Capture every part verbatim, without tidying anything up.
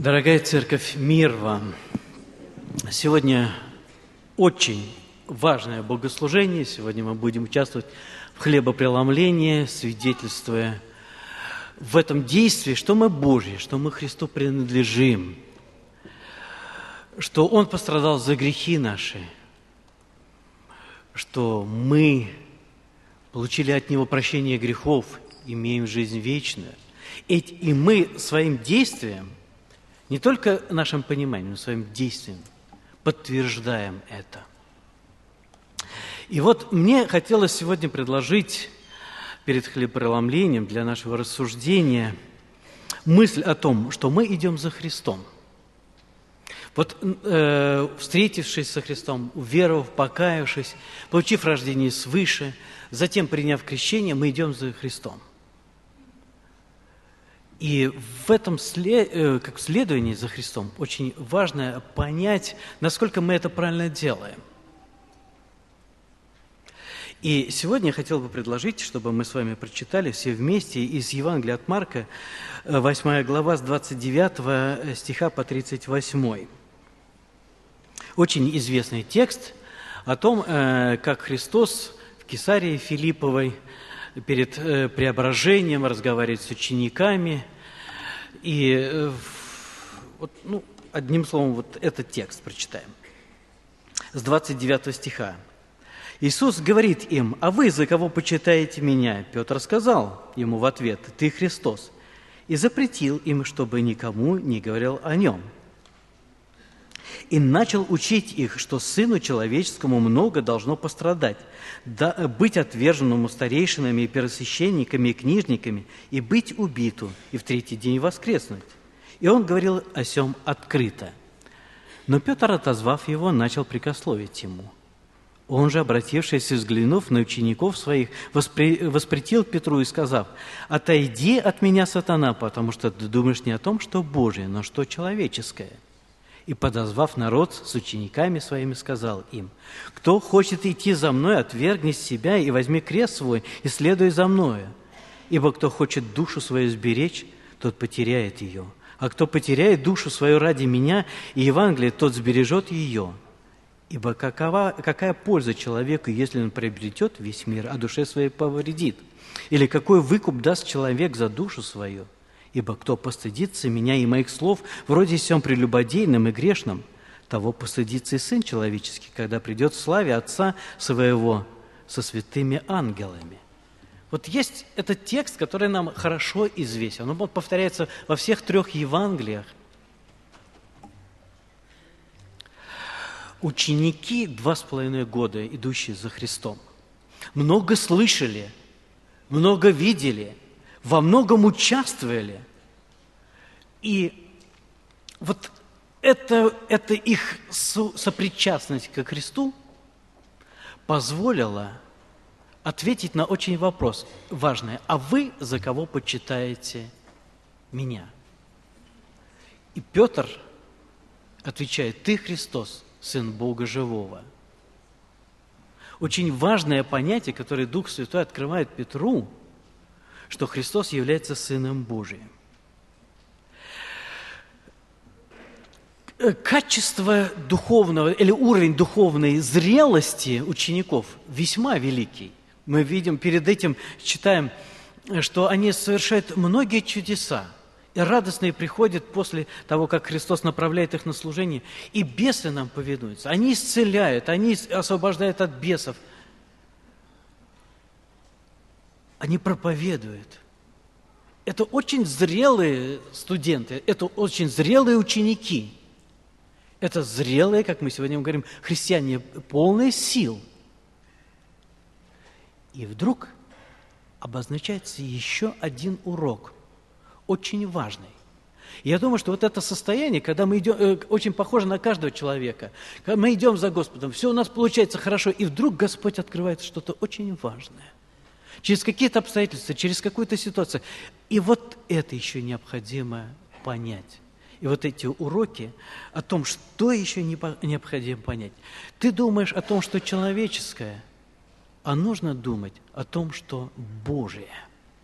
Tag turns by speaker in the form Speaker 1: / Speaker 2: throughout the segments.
Speaker 1: Дорогая Церковь, мир вам! Сегодня очень важное богослужение. Сегодня мы будем участвовать в хлебопреломлении, свидетельствуя в этом действии, что мы Божьи, что мы Христу принадлежим, что Он пострадал за грехи наши, что мы получили от Него прощение грехов, имеем жизнь вечную. И мы своим действием, не только нашим пониманием, но своим действием подтверждаем это. И вот мне хотелось сегодня предложить перед хлебопреломлением для нашего рассуждения мысль о том, что мы идем за Христом. Вот э, встретившись со Христом, уверовав, покаявшись, получив рождение свыше, затем приняв крещение, мы идем за Христом. И в этом как следовании за Христом очень важно понять, насколько мы это правильно делаем. И сегодня я хотел бы предложить, чтобы мы с вами прочитали все вместе из Евангелия от Марка, восьмая глава, с двадцать девятого стиха по тридцать восьмой. Очень известный текст о том, как Христос в Кесарии Филипповой перед преображением разговаривает с учениками. И вот, ну, одним словом, вот этот текст прочитаем. С двадцать девятого стиха. Иисус говорит им: «А вы за кого почитаете Меня?» Петр сказал ему в ответ: «Ты Христос». И запретил им, чтобы никому не говорил о Нем. И начал учить их, что Сыну Человеческому много должно пострадать, да, быть отверженному старейшинами и первосвященниками и книжниками, и быть убиту, и в третий день воскреснуть. И он говорил о сем открыто. Но Петр, отозвав его, начал прикословить ему. Он же, обратившись и взглянув на учеников своих, воспри... воспретил Петру и сказав: «Отойди от меня, сатана, потому что ты думаешь не о том, что Божие, но что человеческое». И, подозвав народ с учениками своими, сказал им: «Кто хочет идти за мной, отвергни себя и возьми крест свой, и следуй за мною. Ибо кто хочет душу свою сберечь, тот потеряет ее. А кто потеряет душу свою ради меня и Евангелия, тот сбережет ее. Ибо какова, какая польза человеку, если он приобретет весь мир, а душе своей повредит? Или какой выкуп даст человек за душу свою? Ибо кто постыдится меня и моих слов, вроде сем прелюбодейным и грешным, того постыдится и Сын Человеческий, когда придет в славе Отца Своего со святыми ангелами». Вот есть этот текст, который нам хорошо известен. Он повторяется во всех трех Евангелиях. Ученики, два с половиной года идущие за Христом, много слышали, много видели, во многом участвовали. И вот это, это их сопричастность ко Христу позволила ответить на очень вопрос важный: а вы за кого почитаете Меня? И Петр отвечает: ты Христос, Сын Бога Живого. Очень важное понятие, которое Дух Святой открывает Петру, что Христос является Сыном Божиим. Качество духовного или уровень духовной зрелости учеников весьма великий. Мы видим, перед этим читаем, что они совершают многие чудеса, и радостные приходят после того, как Христос направляет их на служение, и бесы нам повинуются. Они исцеляют, они освобождают от бесов. Они проповедуют. Это очень зрелые студенты, это очень зрелые ученики. Это зрелые, как мы сегодня говорим, христиане, полные сил. И вдруг обозначается еще один урок, очень важный. Я думаю, что вот это состояние, когда мы идем, очень похоже на каждого человека, когда мы идем за Господом, все у нас получается хорошо, и вдруг Господь открывает что-то очень важное. Через какие-то обстоятельства, через какую-то ситуацию. И вот это еще необходимо понять. И вот эти уроки о том, что еще необходимо понять. Ты думаешь о том, что человеческое, а нужно думать о том, что Божие.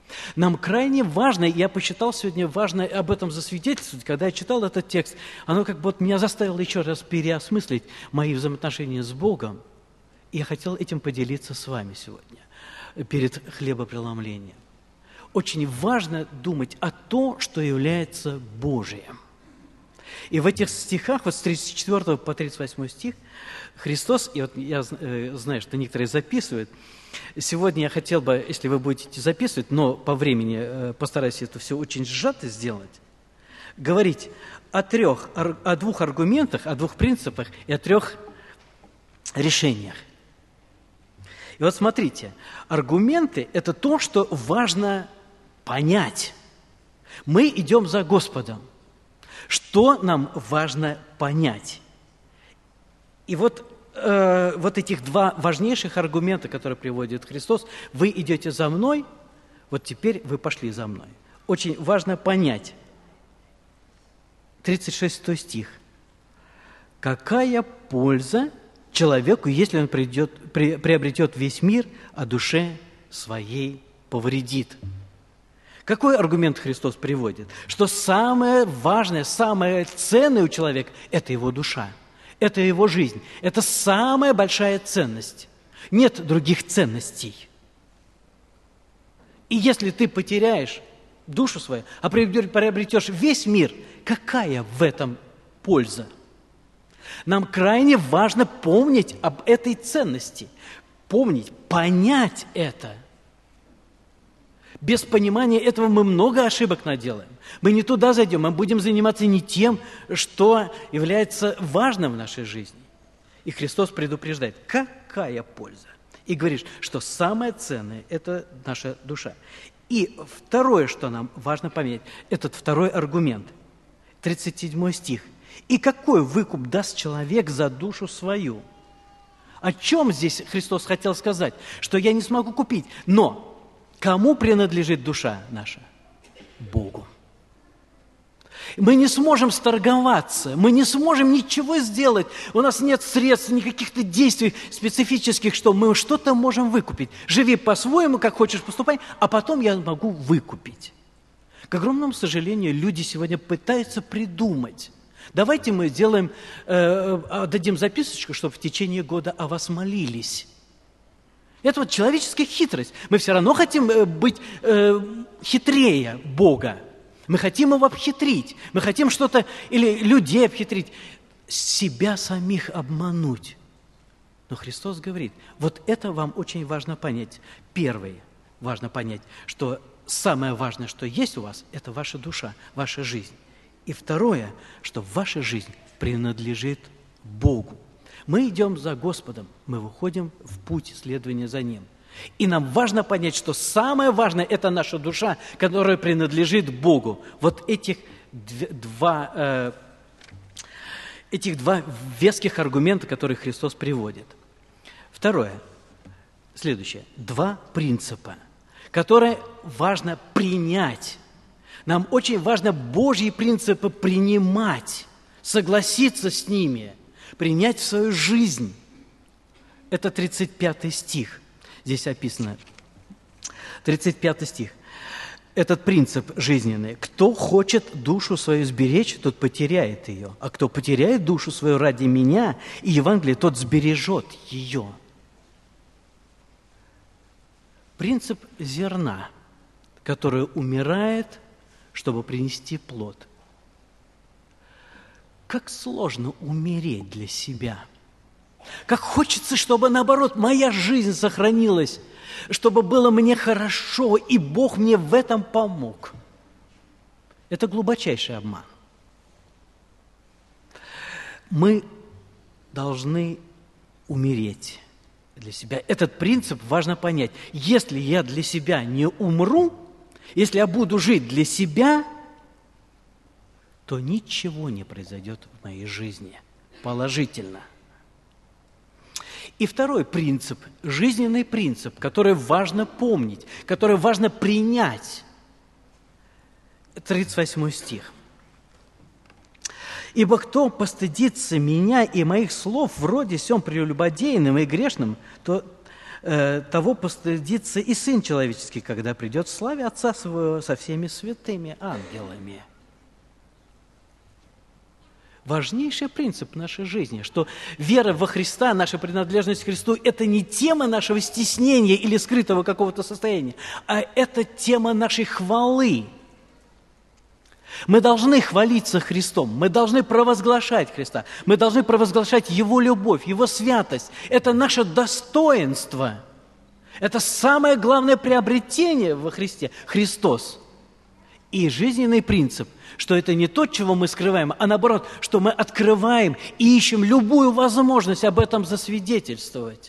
Speaker 1: Нам крайне важно, я посчитал сегодня важно об этом засвидетельствовать, когда я читал этот текст, оно как бы вот меня заставило еще раз переосмыслить мои взаимоотношения с Богом, и я хотел этим поделиться с вами сегодня, перед хлебопреломлением. Очень важно думать о том, что является Божиим. И в этих стихах, вот с тридцать четвёртого по тридцать восьмой стих, Христос, и вот я знаю, что некоторые записывают, сегодня я хотел бы, если вы будете записывать, но по времени постараюсь это все очень сжато сделать, говорить о трех, о двух аргументах, о двух принципах и о трех решениях. И вот смотрите, аргументы – это то, что важно понять. Мы идем за Господом. Что нам важно понять? И вот, э, вот этих два важнейших аргумента, которые приводит Христос, вы идете за мной, вот теперь вы пошли за мной. Очень важно понять. тридцать шестой стих. Какая польза человеку, если он придет, при, приобретет весь мир, а душе своей повредит? Какой аргумент Христос приводит? Что самое важное, самое ценное у человека – это его душа, это его жизнь. Это самая большая ценность. Нет других ценностей. И если ты потеряешь душу свою, а приобретешь весь мир, какая в этом польза? Нам крайне важно помнить об этой ценности, помнить, понять это. Без понимания этого мы много ошибок наделаем. Мы не туда зайдем, мы будем заниматься не тем, что является важным в нашей жизни. И Христос предупреждает, какая польза. И говорит, что самое ценное – это наша душа. И второе, что нам важно понять, этот второй аргумент, тридцать седьмой стих. «И какой выкуп даст человек за душу свою?» О чем здесь Христос хотел сказать? Что я не смогу купить, но... Кому принадлежит душа наша? Богу. Мы не сможем сторговаться, мы не сможем ничего сделать. У нас нет средств, никаких-то действий специфических, что мы что-то можем выкупить. Живи по-своему, как хочешь поступай, а потом я могу выкупить. К огромному сожалению, люди сегодня пытаются придумать. Давайте мы сделаем, э, дадим записочку, чтобы в течение года о вас молились. Это вот человеческая хитрость. Мы все равно хотим быть э, хитрее Бога. Мы хотим его обхитрить. Мы хотим что-то, или людей обхитрить, себя самих обмануть. Но Христос говорит, вот это вам очень важно понять. Первое, важно понять, что самое важное, что есть у вас, это ваша душа, ваша жизнь. И второе, что ваша жизнь принадлежит Богу. Мы идем за Господом, мы выходим в путь следования за Ним. И нам важно понять, что самое важное – это наша душа, которая принадлежит Богу. Вот этих два, э, этих два веских аргумента, которые Христос приводит. Второе, следующее. Два принципа, которые важно принять. Нам очень важно Божьи принципы принимать, согласиться с ними – принять в свою жизнь. Это тридцать пятый стих. Здесь описано. тридцать пятый стих. Этот принцип жизненный. Кто хочет душу свою сберечь, тот потеряет ее. А кто потеряет душу свою ради меня и Евангелия, тот сбережет ее. Принцип зерна, которое умирает, чтобы принести плод. Как сложно умереть для себя. Как хочется, чтобы, наоборот, моя жизнь сохранилась, чтобы было мне хорошо, и Бог мне в этом помог. Это глубочайший обман. Мы должны умереть для себя. Этот принцип важно понять. Если я для себя не умру, если я буду жить для себя, то ничего не произойдет в моей жизни положительно. И второй принцип, жизненный принцип, который важно помнить, который важно принять. тридцать восьмой стих. «Ибо кто постыдится меня и моих слов вроде сем прелюбодейным и грешным, то э, того постыдится и Сын Человеческий, когда придет в славе Отца Своего со всеми святыми ангелами. Важнейший принцип нашей жизни, что вера во Христа, наша принадлежность к Христу – это не тема нашего стеснения или скрытого какого-то состояния, а это тема нашей хвалы. Мы должны хвалиться Христом, мы должны провозглашать Христа, мы должны провозглашать Его любовь, Его святость. Это наше достоинство, это самое главное приобретение во Христе – Христос. И жизненный принцип, что это не то, чего мы скрываем, а наоборот, что мы открываем и ищем любую возможность об этом засвидетельствовать.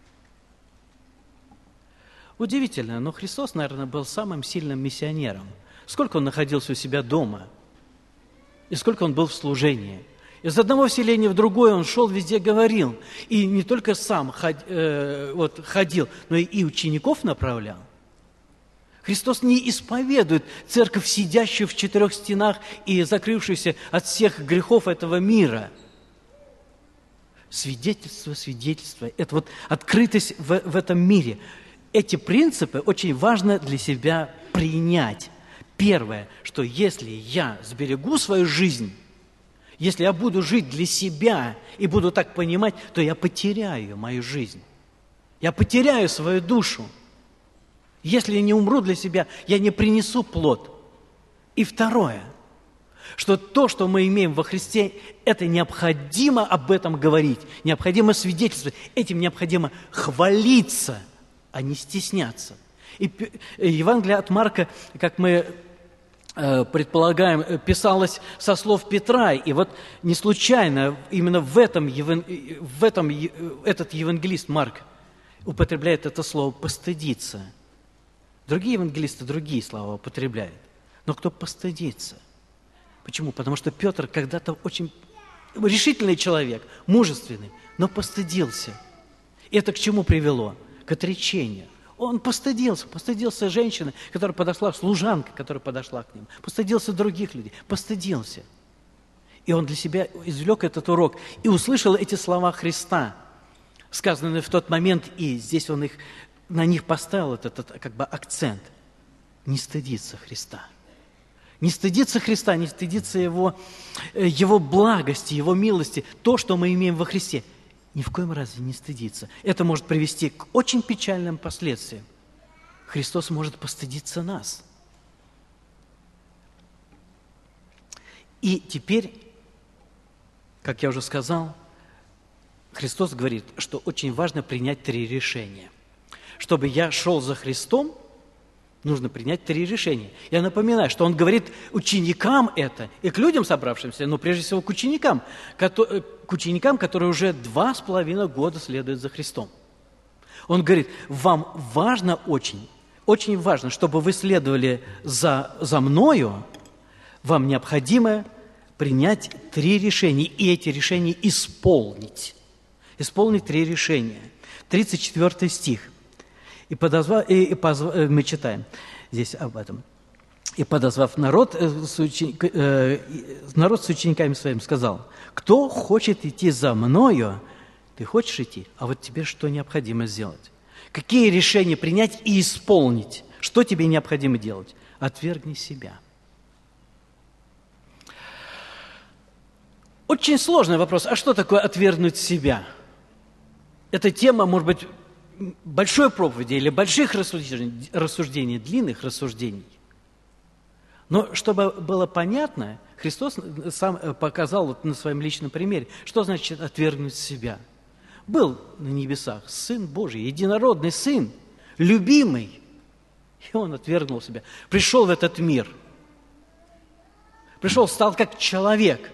Speaker 1: Удивительно, но Христос, наверное, был самым сильным миссионером. Сколько он находился у себя дома, и сколько он был в служении. Из одного селения в другое он шел, везде говорил. И не только сам ход, э, вот, ходил, но и учеников направлял. Христос не исповедует церковь, сидящую в четырех стенах и закрывшуюся от всех грехов этого мира. Свидетельство, свидетельство – это вот открытость в, в этом мире. Эти принципы очень важно для себя принять. Первое, что если я сберегу свою жизнь, если я буду жить для себя и буду так понимать, то я потеряю мою жизнь. Я потеряю свою душу. Если я не умру для себя, я не принесу плод. И второе, что то, что мы имеем во Христе, это необходимо об этом говорить, необходимо свидетельствовать, этим необходимо хвалиться, а не стесняться. И Евангелие от Марка, как мы предполагаем, писалось со слов Петра, и вот не случайно именно в этом, в этом этот евангелист Марк употребляет это слово «постыдиться». Другие евангелисты другие слова употребляют. Но кто постыдится? Почему? Потому что Петр когда-то очень решительный человек, мужественный, но постыдился. И это к чему привело? К отречению. Он постыдился, постыдился женщины, которая подошла, служанка, которая подошла к нему, постыдился других людей, постыдился. И он для себя извлек этот урок и услышал эти слова Христа, сказанные в тот момент, и здесь он их, на них поставил этот, этот как бы акцент. Не стыдиться Христа. Не стыдиться Христа, не стыдиться Его, Его благости, Его милости, то, что мы имеем во Христе. Ни в коем разе не стыдиться. Это может привести к очень печальным последствиям. Христос может постыдиться нас. И теперь, как я уже сказал, Христос говорит, что очень важно принять три решения. Чтобы я шел за Христом, нужно принять три решения. Я напоминаю, что Он говорит ученикам это, и к людям собравшимся, но прежде всего к ученикам, к ученикам, которые уже два с половиной года следуют за Христом. Он говорит, вам важно очень, очень важно, чтобы вы следовали за, за Мною, вам необходимо принять три решения, и эти решения исполнить. Исполнить три решения. тридцать четвёртый стих. И, подозвав, и, и позв... мы читаем здесь об этом. «И подозвав народ с, учени... э, народ с учениками своими, сказал, кто хочет идти за Мною, ты хочешь идти, а вот тебе что необходимо сделать? Какие решения принять и исполнить? Что тебе необходимо делать? Отвергни себя». Очень сложный вопрос. А что такое отвергнуть себя? Эта тема, может быть, большой проповеди или больших рассуждений, рассуждений, длинных рассуждений. Но чтобы было понятно, Христос сам показал вот на своем личном примере, что значит отвергнуть себя. Был на небесах Сын Божий, единородный Сын, любимый, и Он отвергнул себя. Пришел в этот мир, пришел, стал как человек,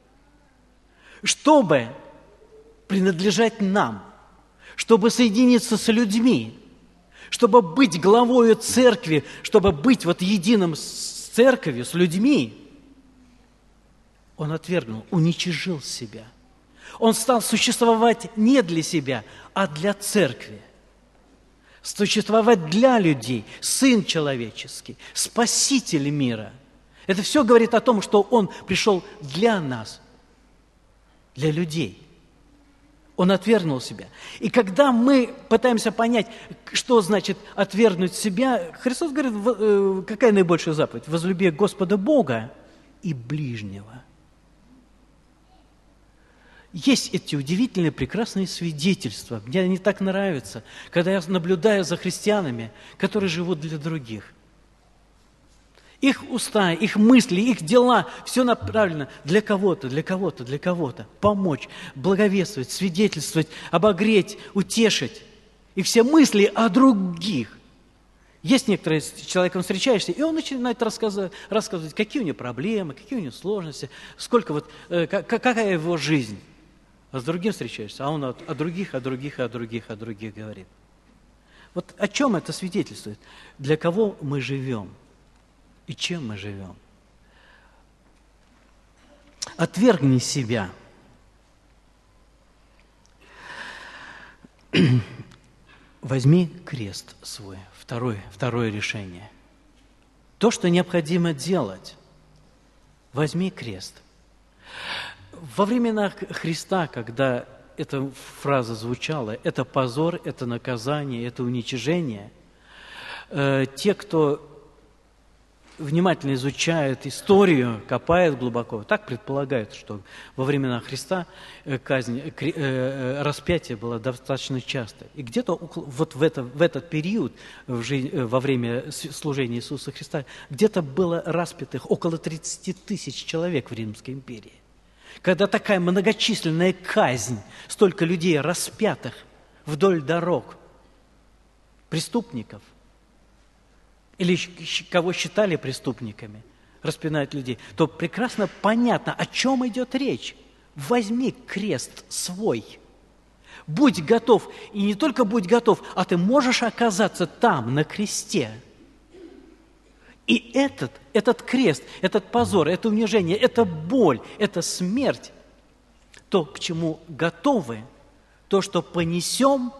Speaker 1: чтобы принадлежать нам, чтобы соединиться с людьми, чтобы быть главою церкви, чтобы быть вот единым с церковью, с людьми. Он отвергнул, уничижил себя. Он стал существовать не для себя, а для церкви. Существовать для людей, Сын человеческий, Спаситель мира. Это все говорит о том, что Он пришел для нас, для людей. Он отвергнул себя. И когда мы пытаемся понять, что значит отвергнуть себя, Христос говорит, какая наибольшая заповедь? Возлюби Господа Бога и ближнего. Есть эти удивительные, прекрасные свидетельства. Мне они так нравятся, когда я наблюдаю за христианами, которые живут для других. Их уста, их мысли, их дела, все направлено для кого-то, для кого-то, для кого-то. Помочь, благовествовать, свидетельствовать, обогреть, утешить. И все мысли о других. Есть некоторые, с человеком встречаешься, и он начинает рассказывать, рассказывать, какие у него проблемы, какие у него сложности, сколько вот, э, какая его жизнь. А с другим встречаешься, а он о, о других, о других, о других, о других говорит. Вот о чем это свидетельствует? Для кого мы живем? И чем мы живем? Отвергни себя. Возьми крест свой. Второе, второе решение. То, что необходимо делать. Возьми крест. Во времена Христа, когда эта фраза звучала, это позор, это наказание, это уничижение, э, те, кто внимательно изучает историю, копает глубоко, так предполагают, что во времена Христа казнь, распятие было достаточно часто. И где-то вот в, это, в этот период в жизнь, во время служения Иисуса Христа где-то было распятых около тридцати тысяч человек в Римской империи. Когда такая многочисленная казнь, столько людей распятых вдоль дорог, преступников, или кого считали преступниками, распинают людей, то прекрасно понятно, о чем идет речь. Возьми крест свой. Будь готов. И не только будь готов, а ты можешь оказаться там, на кресте. И этот, этот крест, этот позор, это унижение, это боль, это смерть, то, к чему готовы, то, что понесем,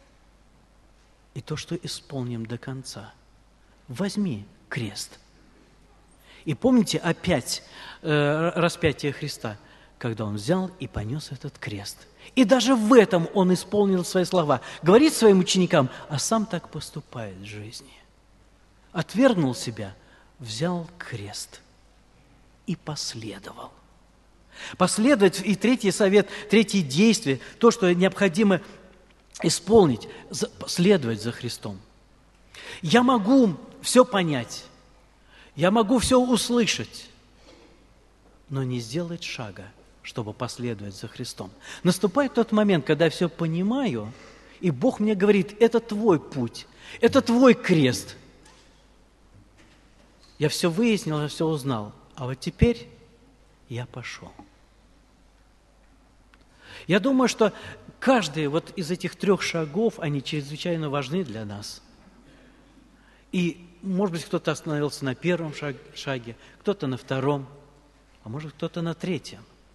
Speaker 1: и то, что исполним до конца. Возьми крест. И помните опять э, распятие Христа, когда Он взял и понес этот крест. И даже в этом Он исполнил свои слова. Говорит своим ученикам, а сам так поступает в жизни. Отвергнул себя, взял крест и последовал. Последовать, и третий совет, третье действие, то, что необходимо исполнить, следовать за Христом. Я могу все понять, я могу все услышать, но не сделать шага, чтобы последовать за Христом. Наступает тот момент, когда я все понимаю, и Бог мне говорит, это твой путь, это твой крест. Я все выяснил, я все узнал, а вот теперь я пошел. Я думаю, что каждый вот из этих трех шагов, они чрезвычайно важны для нас. И, может быть, кто-то остановился на первом шаге, кто-то на втором, а может, кто-то на третьем.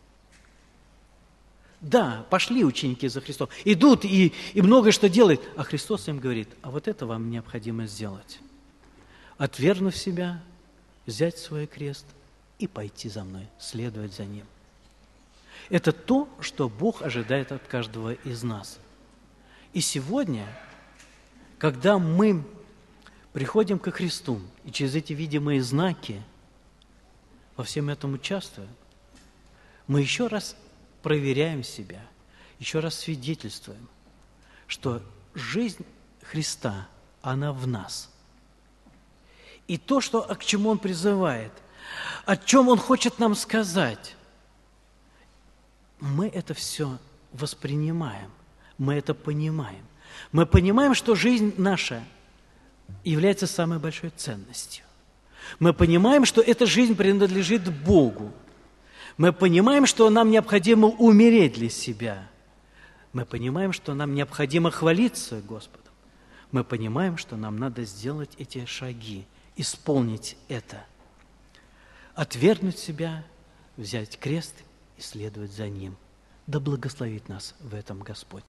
Speaker 1: Да, пошли ученики за Христом, идут и, и многое что делают, а Христос им говорит, а вот это вам необходимо сделать. Отвергнув себя, взять свой крест и пойти за мной, следовать за Ним. Это то, что Бог ожидает от каждого из нас. И сегодня, когда мы приходим ко Христу, и через эти видимые знаки во всем этом участвуем, мы еще раз проверяем себя, еще раз свидетельствуем, что жизнь Христа, она в нас. И то, что, к чему Он призывает, о чем Он хочет нам сказать, мы это все воспринимаем, мы это понимаем. Мы понимаем, что жизнь наша является самой большой ценностью. Мы понимаем, что эта жизнь принадлежит Богу. Мы понимаем, что нам необходимо умереть для себя. Мы понимаем, что нам необходимо хвалиться Господом. Мы понимаем, что нам надо сделать эти шаги, исполнить это. Отвергнуть себя, взять крест и следовать за Ним. Да благословит нас в этом Господь.